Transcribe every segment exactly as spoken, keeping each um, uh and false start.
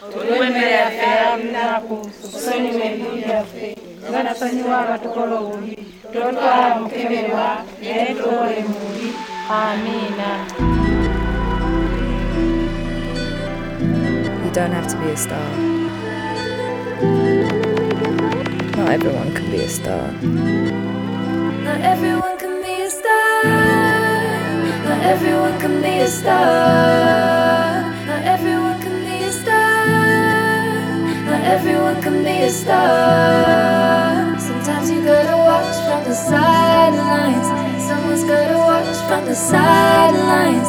oluw'emmere yaffe ya buli lunaku tusonyiwe ebibi byaffe nga tusonyiwa abatukola obubi totwala mu kukeberwa naye tuloole mu bubi. Amiina. You don't have to be a star. Not everyone can be a star. Not everyone can be a star. Not everyone can be a star. Not everyone can be a star. Not everyone can be a star. Sometimes you gotta watch from the sidelines. Someone's gotta watch from the sidelines.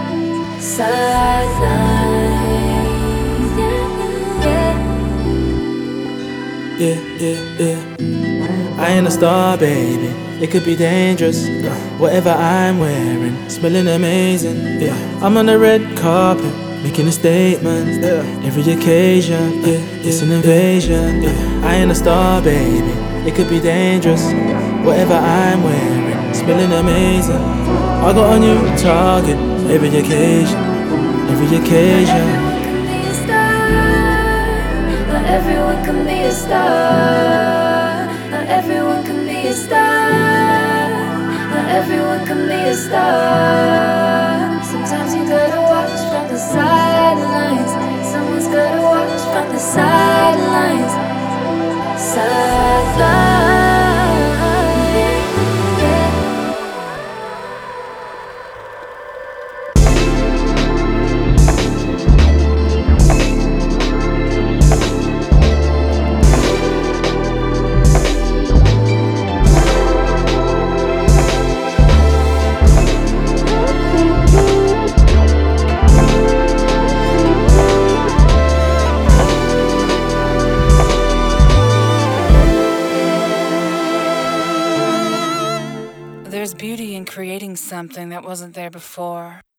Sidelines. Yeah, Yeah, yeah, yeah. I ain't a star, baby. It could be dangerous. Whatever I'm wearing, smelling amazing. Yeah, I'm on the red carpet, making a statement. Every occasion, yeah, it's an invasion. Yeah, I ain't a star, baby. It could be dangerous. Whatever I'm wearing, smelling amazing. I got a new target. Every occasion, every occasion. Not everyone can be a star. Not everyone can be a star. Not everyone can be a star. Sometimes you gotta watch from the sidelines. Someone's gotta watch from the sidelines. Sidelines. There's beauty in creating something that wasn't there before.